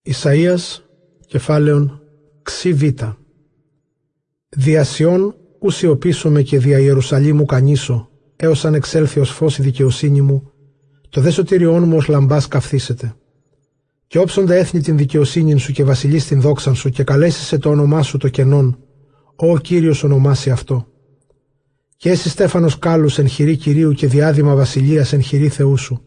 Ισαΐας, κεφάλαιον ξι-β. Δια Σιών ου σιωπήσομαι και δια Ιερουσαλήμου κανήσω, έως αν εξέλθει ως φως η δικαιοσύνη μου, το δε σωτήριόν μου ως λαμπάς καυθήσεται. Και όψοντα έθνη την δικαιοσύνην σου και βασιλείς την δόξαν σου και καλέσεσαι το όνομά σου το κενόν, ο Κύριος ονομάσει αυτό. Και έσυ στέφανος κάλους εν χειρή Κυρίου και διάδημα βασιλείας εν χειρή Θεού σου.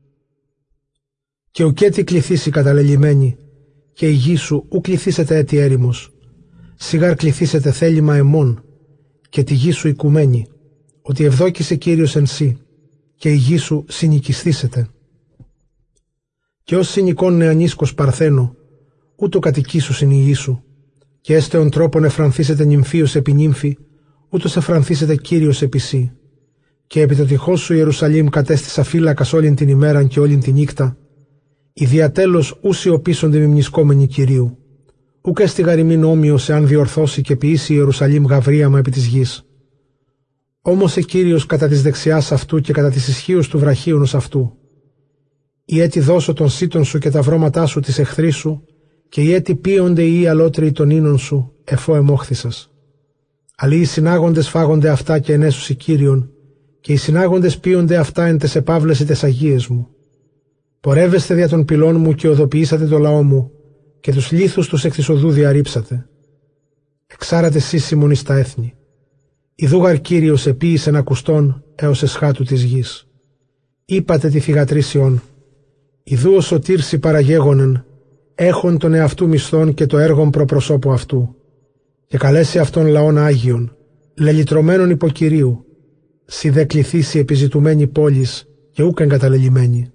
Και ουκέτι κληθήσει καταλελειμμένη, και η γη σου ου κληθήσετε έτη έρημος. Σιγάρ κληθήσετε θέλημα εμών, και τη γη σου οικουμένη, ότι ευδόκησε Κύριος εν σύ, και η γη σου συνοικισθήσετε. Και ως συνοικών νεανίσκος παρθένο, ούτω κατοικήσου συν η γη σου, και έστεον τρόπον εφρανθήσετε νυμφίος επί νύμφη, ούτως εφρανθήσετε Κύριος επί σύ. Και επί το τυχός σου Ιερουσαλήμ κατέστησα φύλακας όλην την ημέραν και όλην την νύκτα, οι διατέλος ου σιωπήσονται μιμνησκόμενοι Κυρίου. Ουκ έστι γαριμήν όμοιος εάν διορθώσει και ποιήσει Ιερουσαλήμ γαβρίαμα επί της γης. Όμως Κύριος κατά της δεξιάς αυτού και κατά της ισχύως του βραχίωνος αυτού. Η έτη δώσω των σύτων σου και τα βρώματά σου της εχθρή σου, και οι έτη πίονται οι αλότριοι των ίνων σου, εφό εμόχθησας. Αλλοί οι συνάγοντες φάγονται αυτά και ενέσουσι Κύριον, και οι συνάγοντες πίονται αυτά εν τες επάβλεση τες αγίες μου. Πορεύεστε δια των πυλών μου και οδοποιήσατε το λαό μου, και τους λίθους τους εκ της οδού διαρρήψατε. Εξάρατε σύσιμον εις τα έθνη. Ιδούγαρ Κύριος επίησεν ακουστών έως εσχάτου της γης. Είπατε τη θυγατρή Σιών, ιδού ο σωτήρσι παραγέγονεν, έχον τον εαυτού μισθών και το έργον προπροσώπου αυτού. Και καλέσει αυτόν λαόν Άγιον, λελυτρωμένον υπό Κυρίου, σι δε κληθήσει επιζητουμένη πόλης και ούκ εγκαταλελειμμένη.